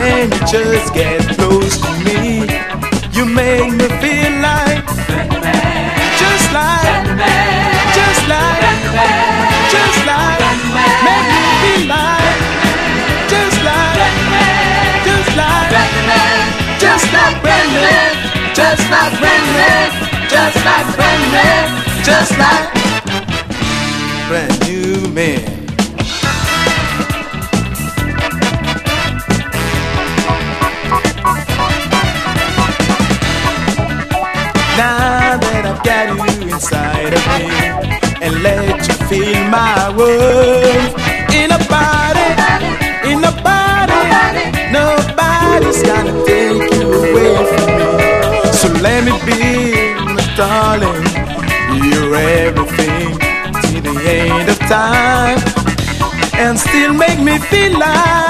when you just get close to me. You make me feel like, just like, just like, just like, make me feel like, just like, just like, just like Brandon, just like Brandon, just like Brandon, just like brand new man. Now that I've got you inside of me and let you feel my world, in a body, nobody's gonna take you away from me. So let me be, my darling, you're everything till the end of time, and still make me feel like